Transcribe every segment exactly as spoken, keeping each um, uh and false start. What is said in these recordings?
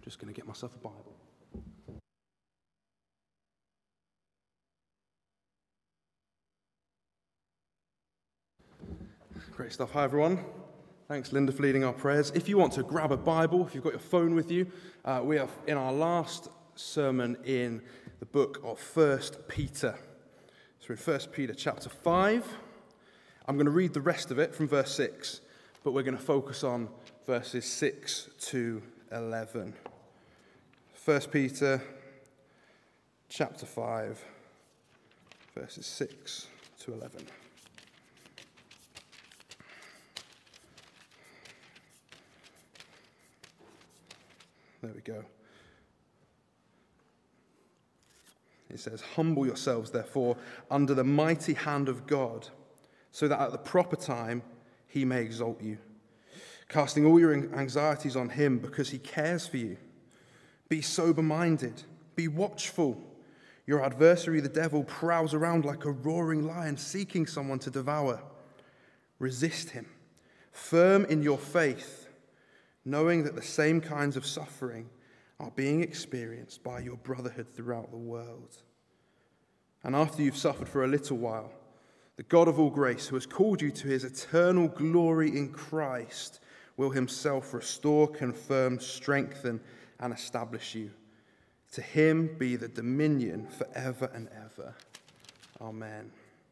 Just going to get myself a Bible. Great stuff. Hi, everyone. Thanks, Linda, for leading our prayers. If you want to grab a Bible, if you've got your phone with you, uh, we are in our last sermon in the book of First Peter. So we're in First Peter chapter five. I'm going to read the rest of it from verse six, but we're going to focus on verses six to eleven. First Peter chapter five, verses six to eleven. There we go. It says, "Humble yourselves, therefore, under the mighty hand of God, so that at the proper time he may exalt you, casting all your anxieties on him because he cares for you. Be sober-minded, be watchful. Your adversary, the devil, prowls around like a roaring lion, seeking someone to devour. Resist him, firm in your faith, knowing that the same kinds of suffering are being experienced by your brotherhood throughout the world. And after you've suffered for a little while, the God of all grace, who has called you to his eternal glory in Christ, will himself restore, confirm, strengthen, and establish you. To him be the dominion forever and ever. Amen.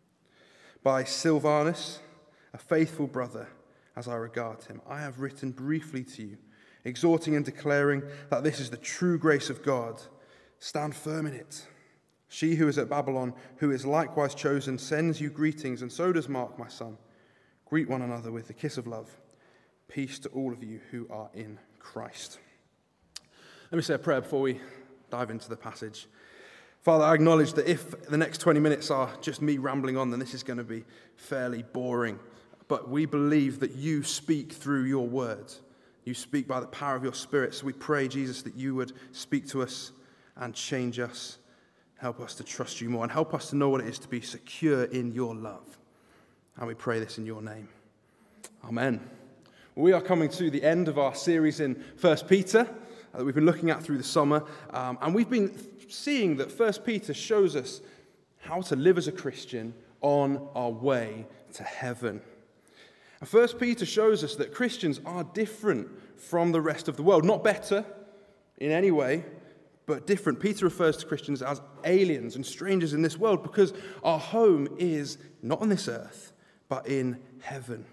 By Silvanus, a faithful brother, as I regard him, I have written briefly to you, exhorting and declaring that this is the true grace of God. Stand firm in it. She who is at Babylon, who is likewise chosen, sends you greetings, and so does Mark, my son. Greet one another with the kiss of love. Peace to all of you who are in Christ." Let me say a prayer before we dive into the passage. Father, I acknowledge that if the next twenty minutes are just me rambling on, then this is going to be fairly boring. But we believe that you speak through your word. You speak by the power of your Spirit. So we pray, Jesus, that you would speak to us and change us. Help us to trust you more and help us to know what it is to be secure in your love. And we pray this in your name. Amen. We are coming to the end of our series in First Peter that we've been looking at through the summer. Um, and we've been seeing that First Peter shows us how to live as a Christian on our way to heaven. And First Peter shows us that Christians are different from the rest of the world. Not better in any way, but different. Peter refers to Christians as aliens and strangers in this world because our home is not on this earth, but in heaven.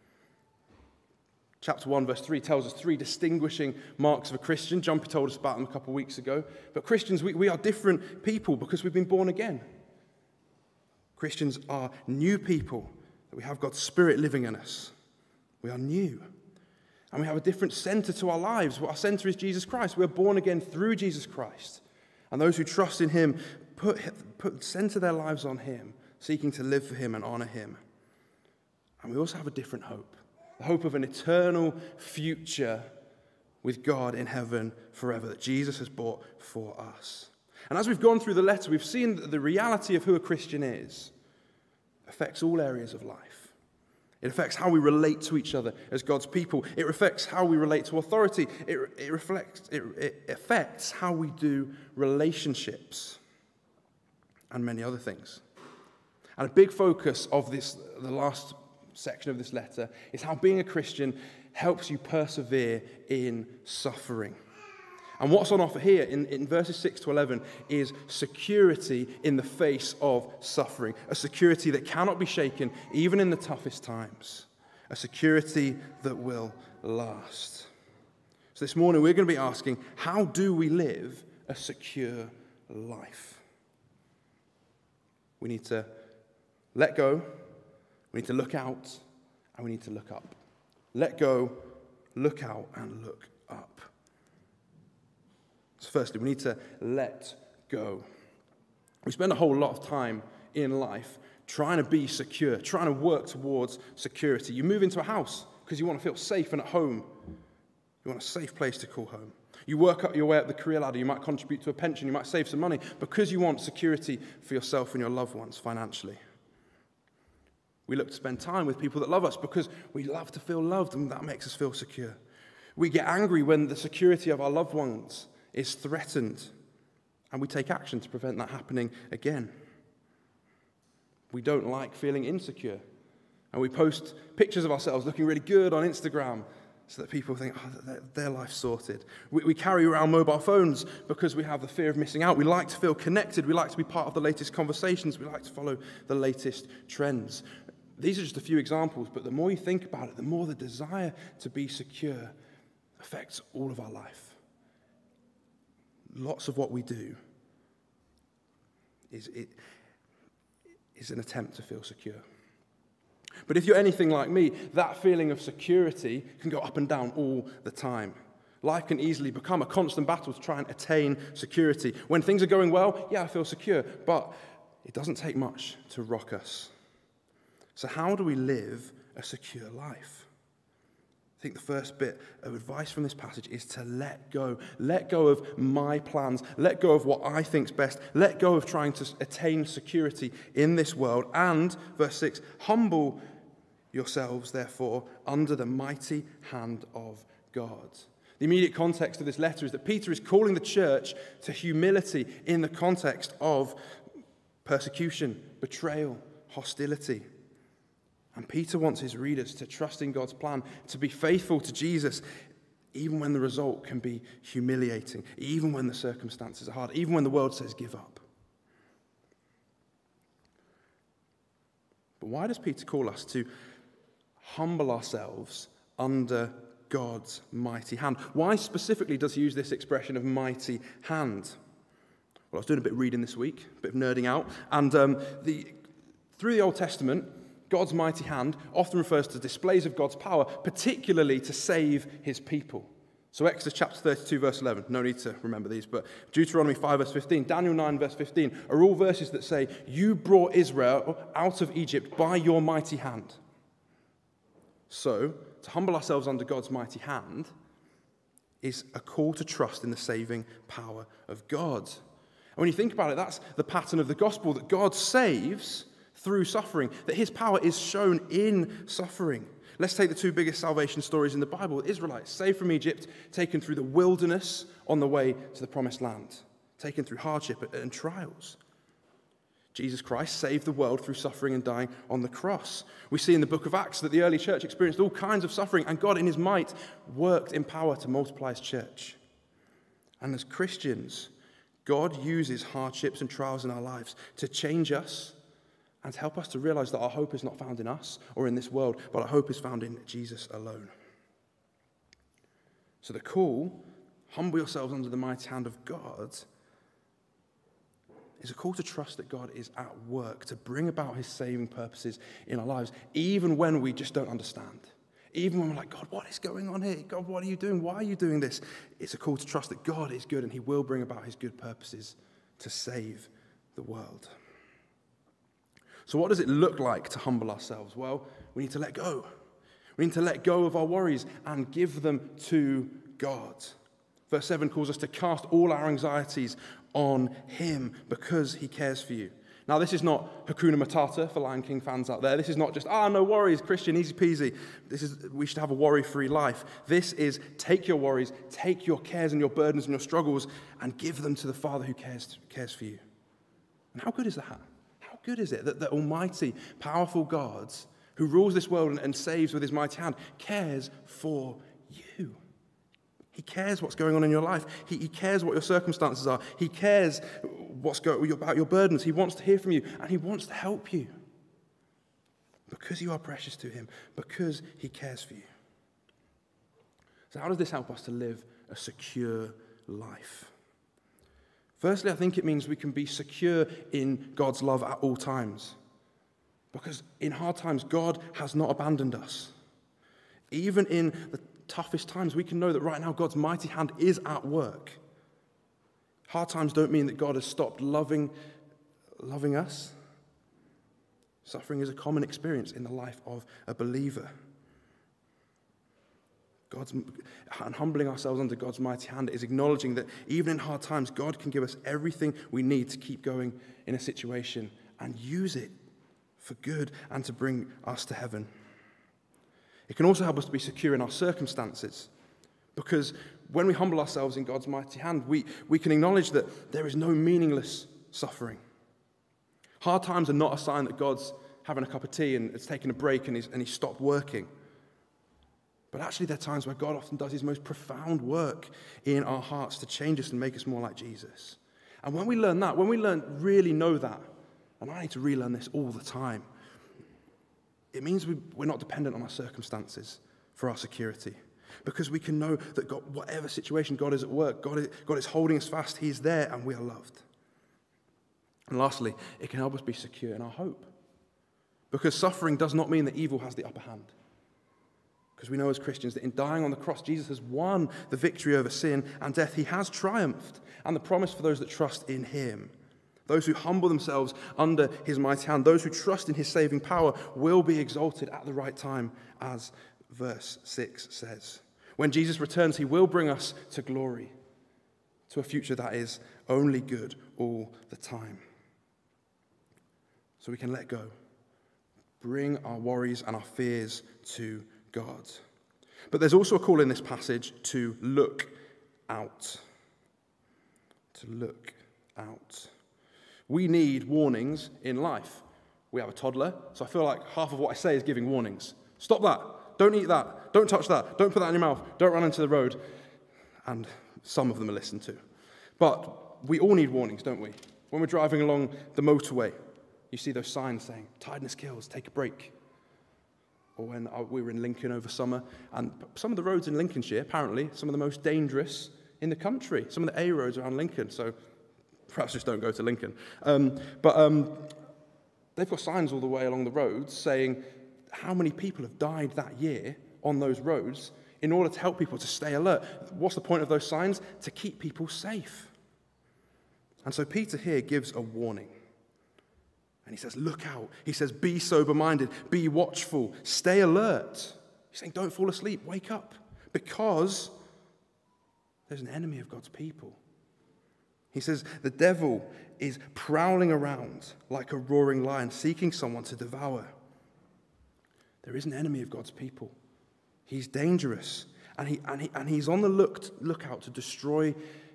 Chapter one, verse three tells us three distinguishing marks of a Christian. Jumpy told us about them a couple of weeks ago. But Christians, we, we are different people because we've been born again. Christians are new people. We have God's Spirit living in us. We are new. And we have a different center to our lives. Our center is Jesus Christ. We are born again through Jesus Christ. And those who trust in him put, put center their lives on him, seeking to live for him and honor him. And we also have a different hope. The hope of an eternal future with God in heaven forever that Jesus has bought for us. And as we've gone through the letter, we've seen that the reality of who a Christian is affects all areas of life. It affects how we relate to each other as God's people. It affects how we relate to authority. It, it reflects, it, it affects how we do relationships and many other things. And a big focus of this, the last section of this letter, is how being a Christian helps you persevere in suffering. And what's on offer here in, in verses six to eleven is security in the face of suffering. A security that cannot be shaken even in the toughest times. A security that will last. So this morning we're going to be asking, how do we live a secure life? We need to let go, we need to look out, and we need to look up. Let go, look out, and look up. So firstly, we need to let go. We spend a whole lot of time in life trying to be secure, trying to work towards security. You move into a house because you want to feel safe and at home. You want a safe place to call home. You work up your way up the career ladder. You might contribute to a pension. You might save some money because you want security for yourself and your loved ones financially. We look to spend time with people that love us because we love to feel loved, and that makes us feel secure. We get angry when the security of our loved ones is threatened, and we take action to prevent that happening again. We don't like feeling insecure, and we post pictures of ourselves looking really good on Instagram so that people think, oh, their, their life's sorted. We, we carry around mobile phones because we have the fear of missing out. We like to feel connected. We like to be part of the latest conversations. We like to follow the latest trends. These are just a few examples, but the more you think about it, the more the desire to be secure affects all of our life. Lots of what we do is, it, is an attempt to feel secure. But if you're anything like me, that feeling of security can go up and down all the time. Life can easily become a constant battle to try and attain security. When things are going well, yeah, I feel secure, but it doesn't take much to rock us. So how do we live a secure life? I think the first bit of advice from this passage is to let go. Let go of my plans. Let go of what I think's best. Let go of trying to attain security in this world. And, verse six, humble yourselves, therefore, under the mighty hand of God. The immediate context of this letter is that Peter is calling the church to humility in the context of persecution, betrayal, hostility. And Peter wants his readers to trust in God's plan, to be faithful to Jesus, even when the result can be humiliating, even when the circumstances are hard, even when the world says give up. But why does Peter call us to humble ourselves under God's mighty hand? Why specifically does he use this expression of mighty hand? Well, I was doing a bit of reading this week, a bit of nerding out, and um, the through the Old Testament, God's mighty hand often refers to displays of God's power, particularly to save his people. So Exodus chapter thirty-two, verse eleven, no need to remember these, but Deuteronomy five, verse fifteen, Daniel nine, verse fifteen, are all verses that say, you brought Israel out of Egypt by your mighty hand. So, to humble ourselves under God's mighty hand is a call to trust in the saving power of God. And when you think about it, that's the pattern of the gospel, that God saves through suffering, that his power is shown in suffering. Let's take the two biggest salvation stories in the Bible. The Israelites, saved from Egypt, taken through the wilderness on the way to the promised land, taken through hardship and trials. Jesus Christ saved the world through suffering and dying on the cross. We see in the book of Acts that the early church experienced all kinds of suffering, and God in his might worked in power to multiply his church. And as Christians, God uses hardships and trials in our lives to change us and to help us to realize that our hope is not found in us or in this world, but our hope is found in Jesus alone. So the call, humble yourselves under the mighty hand of God, is a call to trust that God is at work to bring about his saving purposes in our lives, even when we just don't understand. Even when we're like, God, what is going on here? God, what are you doing? Why are you doing this? It's a call to trust that God is good and he will bring about his good purposes to save the world. So what does it look like to humble ourselves? Well, we need to let go. We need to let go of our worries and give them to God. Verse seven calls us to cast all our anxieties on him because he cares for you. Now, this is not Hakuna Matata for Lion King fans out there. This is not just, ah, no worries, Christian, easy peasy. This is, we should have a worry-free life. This is take your worries, take your cares and your burdens and your struggles and give them to the Father who cares, cares for you. And how good is that? How good is it that the almighty, powerful God who rules this world and, and saves with his mighty hand cares for you? He cares what's going on in your life. He, he cares what your circumstances are. He cares what's go, about your burdens. He wants to hear from you, and he wants to help you because you are precious to him, because he cares for you. So how does this help us to live a secure life? Firstly, I think it means we can be secure in God's love at all times, because in hard times, God has not abandoned us. Even in the toughest times, we can know that right now God's mighty hand is at work. Hard times don't mean that God has stopped loving, loving us. Suffering is a common experience in the life of a believer. God's, and humbling ourselves under God's mighty hand is acknowledging that even in hard times, God can give us everything we need to keep going in a situation and use it for good and to bring us to heaven. It can also help us to be secure in our circumstances, Because when we humble ourselves in God's mighty hand, we, we can acknowledge that there is no meaningless suffering. Hard times are not a sign that God's having a cup of tea and it's taking a break and he's, and he's stopped working. But actually, there are times where God often does his most profound work in our hearts to change us and make us more like Jesus. And when we learn that, when we learn, really know that, and I need to relearn this all the time, it means we, we're not dependent on our circumstances for our security. Because we can know that God, whatever situation God is at work, God is, God is holding us fast, he is there, and we are loved. And lastly, it can help us be secure in our hope. Because suffering does not mean that evil has the upper hand. Because we know as Christians that in dying on the cross, Jesus has won the victory over sin and death. He has triumphed. And the promise for those that trust in him, those who humble themselves under his mighty hand, those who trust in his saving power, will be exalted at the right time, as verse six says. When Jesus returns, he will bring us to glory, to a future that is only good all the time. So we can let go, bring our worries and our fears to God. But there's also a call in this passage to look out. To look out. We need warnings in life. We have a toddler, so I feel like half of what I say is giving warnings. Stop that. Don't eat that. Don't touch that. Don't put that in your mouth. Don't run into the road. And some of them are listened to. But we all need warnings, don't we? When we're driving along the motorway, you see those signs saying, tiredness kills, take a break. Or when we were in Lincoln over summer, and some of the roads in Lincolnshire, apparently, some of the most dangerous in the country. Some of the A roads around Lincoln, so perhaps just don't go to Lincoln. Um, but um, they've got signs all the way along the roads saying how many people have died that year on those roads in order to help people to stay alert. What's the point of those signs? To keep people safe. And so Peter here gives a warning. And he says, look out. He says, be sober-minded, be watchful, stay alert. He's saying, don't fall asleep, wake up. Because there's an enemy of God's people. He says, the devil is prowling around like a roaring lion, seeking someone to devour. There is an enemy of God's people. He's dangerous. And, he, and, he, and he's on the look, lookout to destroy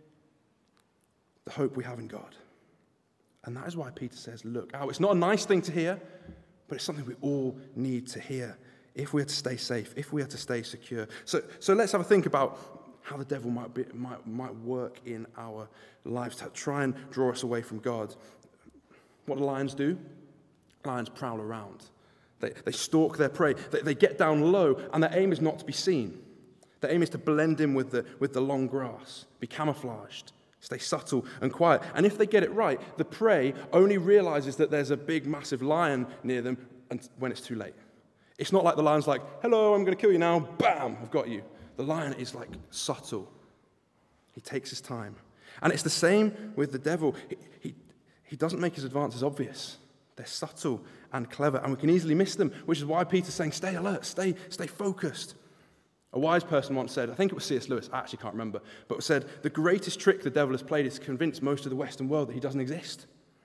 the hope we have in God. And that is why Peter says, look out. It's not a nice thing to hear, but it's something we all need to hear if we are to stay safe, if we are to stay secure. So, so let's have a think about how the devil might, be, might, might work in our lives to try and draw us away from God. What do lions do? Lions prowl around. They, they stalk their prey. They, they get down low, and their aim is not to be seen. Their aim is to blend in with the, with the long grass, be camouflaged. Stay subtle and quiet. And if they get it right, the prey only realizes that there's a big, massive lion near them when it's too late. It's not like the lion's like, hello, I'm going to kill you now. Bam, I've got you. The lion is like subtle. He takes his time. And it's the same with the devil. He, he, he doesn't make his advances obvious. They're subtle and clever, and we can easily miss them, which is why Peter's saying, stay alert, stay, stay focused. A wise person once said, I think it was C S Lewis, I actually can't remember, but said, the greatest trick the devil has played is to convince most of the Western world that he doesn't exist.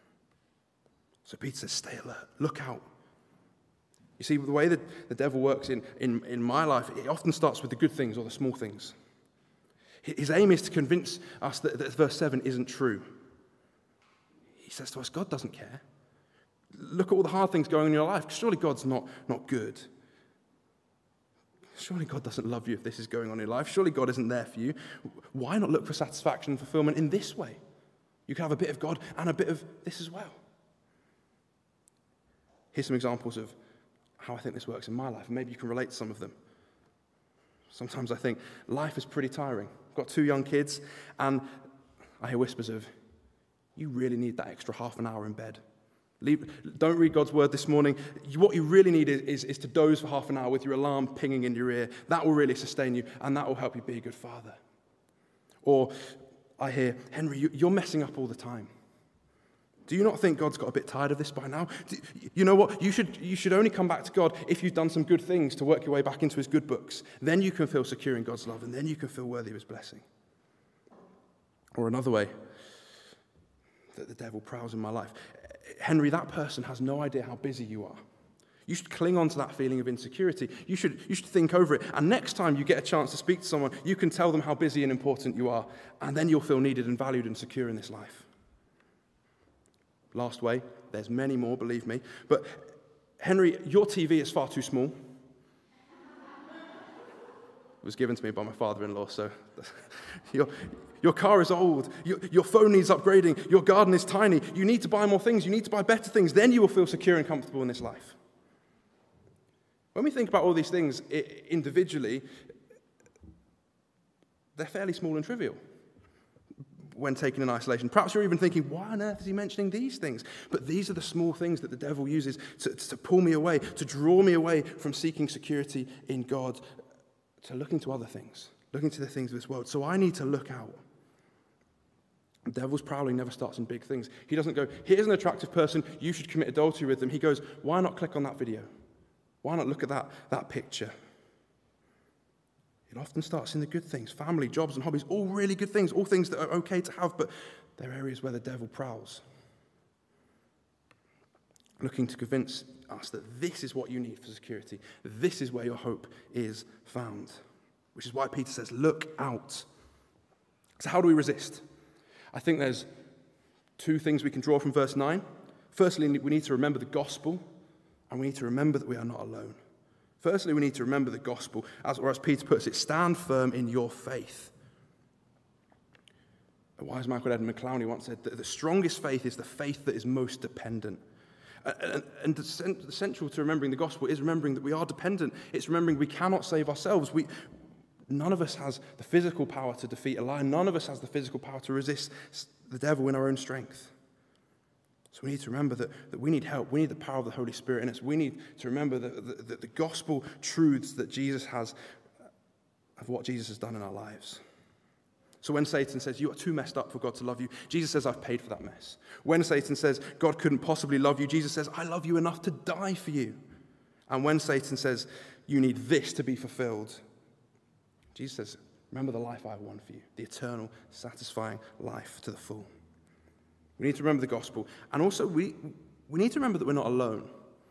So Peter says, stay alert, look out. You see, the way that the devil works in, in, in my life, it often starts with the good things or the small things. His aim is to convince us that, that verse seven isn't true. He says to us, God doesn't care. Look at all the hard things going on in your life. Surely God's not, not good. Surely God doesn't love you if this is going on in your life. Surely God isn't there for you. Why not look for satisfaction and fulfillment in this way? You can have a bit of God and a bit of this as well. Here's some examples of how I think this works in my life, and maybe you can relate to some of them. Sometimes I think life is pretty tiring. I've got two young kids, and I hear whispers of, you really need that extra half an hour in bed. Leave, don't read God's word this morning. What you really need is, is, is to doze for half an hour with your alarm pinging in your ear. That will really sustain you, and that will help you be a good father. Or I hear, Henry, you, you're messing up all the time. Do you not think God's got a bit tired of this by now? Do, you know what? You should, you should only come back to God if you've done some good things to work your way back into his good books. Then you can feel secure in God's love, and then you can feel worthy of his blessing. Or another way that the devil prowls in my life. Henry, that person has no idea how busy you are. You should cling on to that feeling of insecurity. You should, you should think over it. And next time you get a chance to speak to someone, you can tell them how busy and important you are. And then you'll feel needed and valued and secure in this life. Last way, there's many more, believe me. But Henry, your T V is far too small. It was given to me by my father-in-law, so your, your car is old, your, your phone needs upgrading, your garden is tiny, you need to buy more things, you need to buy better things, then you will feel secure and comfortable in this life. When we think about all these things individually, they're fairly small and trivial when taken in isolation. Perhaps you're even thinking, why on earth is he mentioning these things? But these are the small things that the devil uses to, to pull me away, to draw me away from seeking security in God, to looking to other things, looking to the things of this world. So I need to look out. The devil's prowling never starts in big things. He doesn't go, here's an attractive person, you should commit adultery with them. He goes, why not click on that video? Why not look at that, that picture? It often starts in the good things, family, jobs, and hobbies, all really good things, all things that are okay to have, but they're areas where the devil prowls, looking to convince us that this is what you need for security. This is where your hope is found, which is why Peter says, look out. So how do we resist? I think there's two things we can draw from verse nine. Firstly, we need to remember the gospel, and we need to remember that we are not alone. Firstly, we need to remember the gospel, as, or as Peter puts it, stand firm in your faith. The wise man called Edmund McClowney once said that the strongest faith is the faith that is most dependent. And, and the central to remembering the gospel is remembering that we are dependent. It's remembering we cannot save ourselves. We, none of us has the physical power to defeat a lion. None of us has the physical power to resist the devil in our own strength. So we need to remember that, that we need help. We need the power of the Holy Spirit in us. We need to remember that the, the gospel truths that Jesus has, of what Jesus has done in our lives. So when Satan says, you are too messed up for God to love you, Jesus says, I've paid for that mess. When Satan says, God couldn't possibly love you, Jesus says, I love you enough to die for you. And when Satan says, you need this to be fulfilled, Jesus says, remember the life I've won for you, the eternal, satisfying life to the full. We need to remember the gospel. And also, we, we need to remember that we're not alone.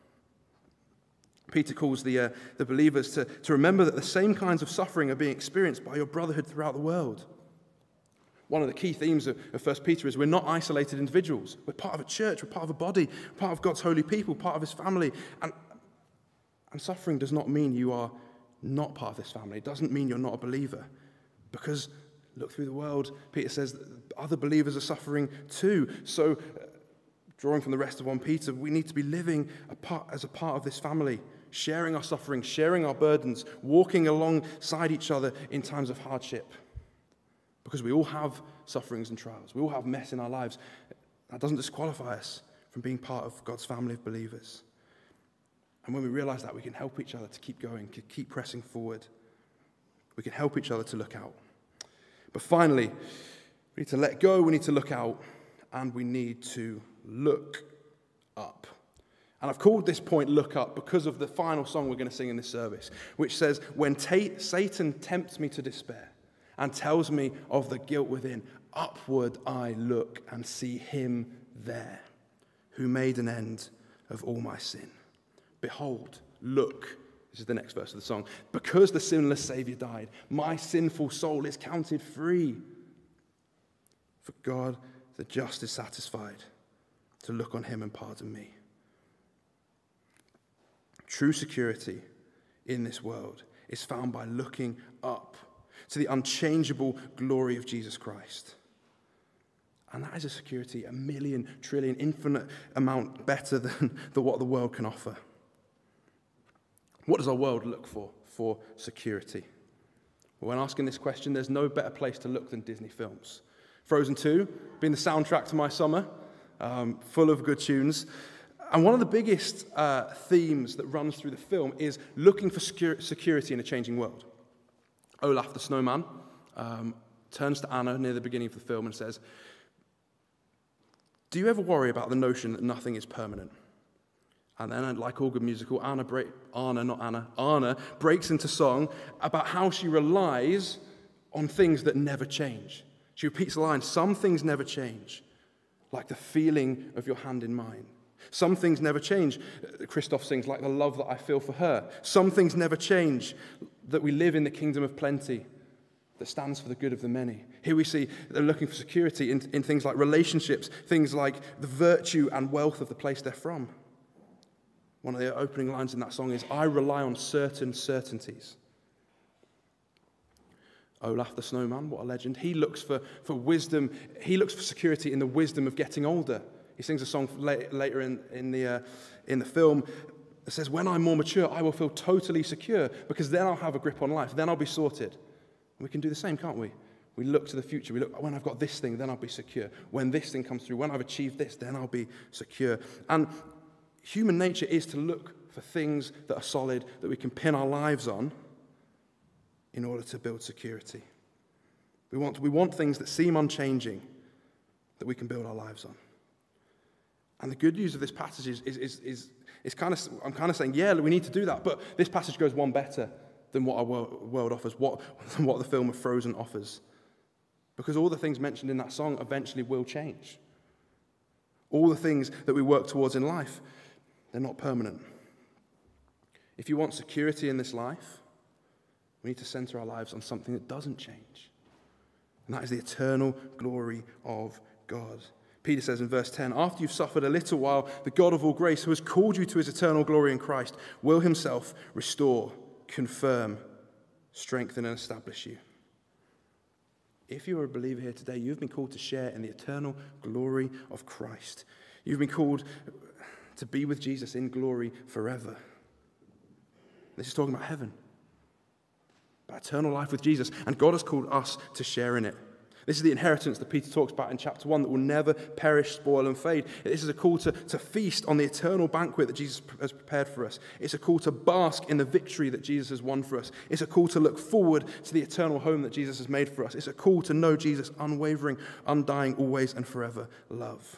Peter calls the, uh, the believers to, to remember that the same kinds of suffering are being experienced by your brotherhood throughout the world. One of the key themes of, of First Peter is we're not isolated individuals. We're part of a church, we're part of a body, part of God's holy people, part of his family. And, and suffering does not mean you are not part of this family. It doesn't mean you're not a believer. Because look through the world, Peter says that other believers are suffering too. So, uh, drawing from the rest of First Peter, we need to be living a part, as a part of this family, sharing our suffering, sharing our burdens, walking alongside each other in times of hardship. Because we all have sufferings and trials. We all have mess in our lives. That doesn't disqualify us from being part of God's family of believers. And when we realize that, we can help each other to keep going, to keep pressing forward. We can help each other to look out. But finally, we need to let go, we need to look out, and we need to look up. And I've called this point Look Up because of the final song we're going to sing in this service, which says, when ta- Satan tempts me to despair and tells me of the guilt within, upward I look and see him there, who made an end of all my sin. Behold, look, this is the next verse of the song, because the sinless Savior died, my sinful soul is counted free. For God, the just, is satisfied to look on him and pardon me. True security in this world is found by looking up to the unchangeable glory of Jesus Christ. And that is a security a million, trillion, infinite amount better than, than what the world can offer. What does our world look for, for security? Well, when asking this question, there's no better place to look than Disney films. Frozen two, being the soundtrack to my summer, um, full of good tunes. And one of the biggest uh, themes that runs through the film is looking for secure, security in a changing world. Olaf the snowman um, turns to Anna near the beginning of the film and says, do you ever worry about the notion that nothing is permanent? And then, like all good musical, Anna, break, Anna, not Anna, Anna breaks into song about how she relies on things that never change. She repeats the line, some things never change, like the feeling of your hand in mine. Some things never change. Christoph sings, like the love that I feel for her. Some things never change, that we live in the kingdom of plenty that stands for the good of the many. Here we see they're looking for security in, in things like relationships, things like the virtue and wealth of the place they're from. One of the opening lines in that song is, I rely on certain certainties. Olaf the snowman, what a legend. He looks for, for wisdom. He looks for security in the wisdom of getting older. He sings a song later in, in, the, uh, in the film that says, when I'm more mature, I will feel totally secure because then I'll have a grip on life. Then I'll be sorted. We can do the same, can't we? We look to the future. We look, when I've got this thing, then I'll be secure. When this thing comes through, when I've achieved this, then I'll be secure. And human nature is to look for things that are solid, that we can pin our lives on in order to build security. We want, we want things that seem unchanging, that we can build our lives on. And the good news of this passage is, is, is, is, is kind of, I'm kind of saying, yeah, we need to do that, but this passage goes one better than what our world offers, what, what the film of Frozen offers. Because all the things mentioned in that song eventually will change. All the things that we work towards in life, they're not permanent. If you want security in this life, we need to center our lives on something that doesn't change. And that is the eternal glory of God. Peter says in verse ten, after you've suffered a little while, the God of all grace, who has called you to his eternal glory in Christ, will himself restore, confirm, strengthen, and establish you. If you are a believer here today, you've been called to share in the eternal glory of Christ. You've been called to be with Jesus in glory forever. This is talking about heaven, about eternal life with Jesus, and God has called us to share in it. This is the inheritance that Peter talks about in chapter one that will never perish, spoil, and fade. This is a call to, to feast on the eternal banquet that Jesus has prepared for us. It's a call to bask in the victory that Jesus has won for us. It's a call to look forward to the eternal home that Jesus has made for us. It's a call to know Jesus' unwavering, undying, always and forever love.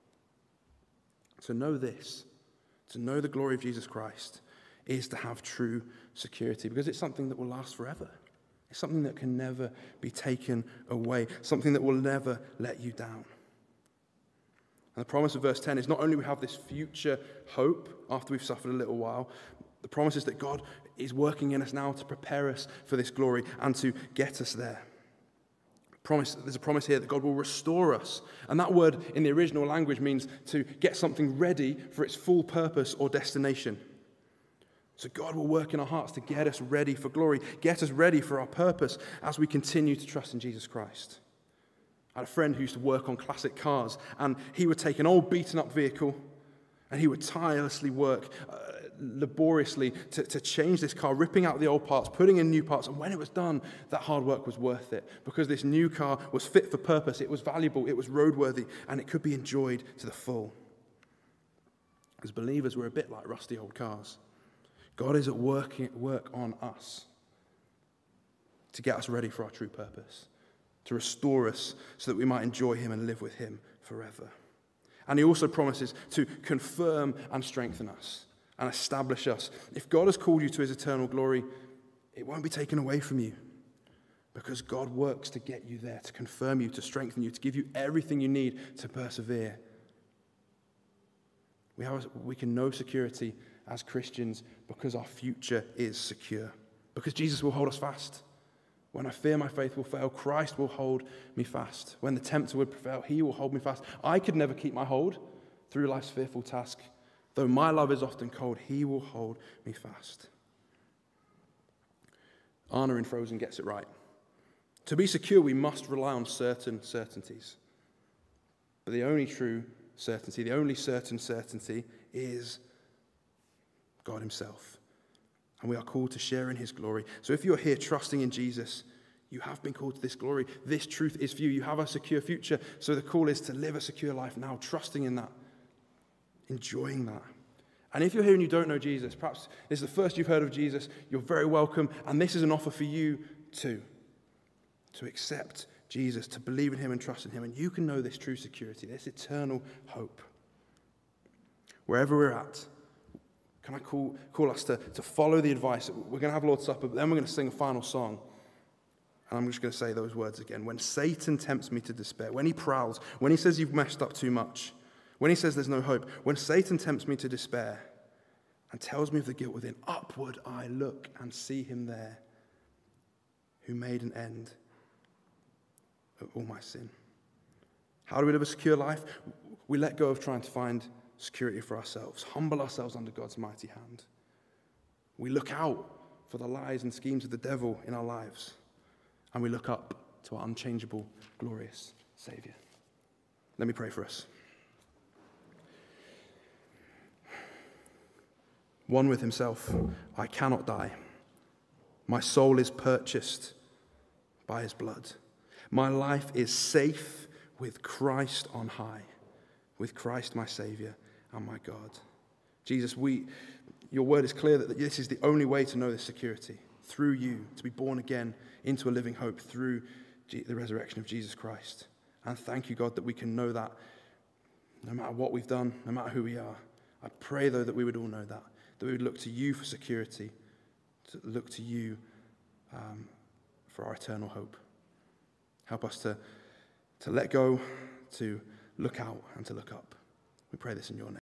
To know this, to know the glory of Jesus Christ, is to have true security, because it's something that will last forever. It's something that can never be taken away, something that will never let you down. And the promise of verse ten is not only we have this future hope after we've suffered a little while, the promise is that God is working in us now to prepare us for this glory and to get us there. Promise, there's a promise here that God will restore us. And that word in the original language means to get something ready for its full purpose or destination. So God will work in our hearts to get us ready for glory, get us ready for our purpose as we continue to trust in Jesus Christ. I had a friend who used to work on classic cars, and he would take an old beaten-up vehicle, and he would tirelessly work, uh, laboriously, to, to change this car, ripping out the old parts, putting in new parts, and when it was done, that hard work was worth it, because this new car was fit for purpose, it was valuable, it was roadworthy, and it could be enjoyed to the full. As believers, we're a bit like rusty old cars. God is at work, work on us to get us ready for our true purpose, to restore us so that we might enjoy him and live with him forever. And he also promises to confirm and strengthen us and establish us. If God has called you to his eternal glory, it won't be taken away from you, because God works to get you there, to confirm you, to strengthen you, to give you everything you need to persevere. We, have, we can know security as Christians because our future is secure, because Jesus will hold us fast. When I fear my faith will fail, Christ will hold me fast. When the tempter would prevail, he will hold me fast. I could never keep my hold through life's fearful task. Though my love is often cold, he will hold me fast. Anna in Frozen gets it right. To be secure, we must rely on certain certainties. But the only true certainty, the only certain certainty is God himself. And we are called to share in his glory. So if you're here trusting in Jesus, you have been called to this glory. This truth is for you. You have a secure future. So the call is to live a secure life now, trusting in that, enjoying that. And if you're here and you don't know Jesus, perhaps this is the first you've heard of Jesus, you're very welcome. And this is an offer for you too, to accept Jesus, to believe in him and trust in him. And you can know this true security, this eternal hope. Wherever we're at, can I call, call us to, to follow the advice? We're going to have Lord's Supper, but then we're going to sing a final song. And I'm just going to say those words again. When Satan tempts me to despair, when he prowls, when he says you've messed up too much, When he says there's no hope, when Satan tempts me to despair and tells me of the guilt within, upward I look and see him there who made an end of all my sin. How do we live a secure life? We let go of trying to find security for ourselves, humble ourselves under God's mighty hand. We look out for the lies and schemes of the devil in our lives, and we look up to our unchangeable, glorious Savior. Let me pray for us. One with himself, I cannot die. My soul is purchased by his blood. My life is safe with Christ on high, with Christ my Savior and my God. Jesus, we, your word is clear that this is the only way to know this security, through you, to be born again into a living hope through the resurrection of Jesus Christ. And thank you, God, that we can know that no matter what we've done, no matter who we are. I pray, though, that we would all know that, that we would look to you for security, to look to you um, for our eternal hope. Help us to, to let go, to look out, and to look up. We pray this in your name.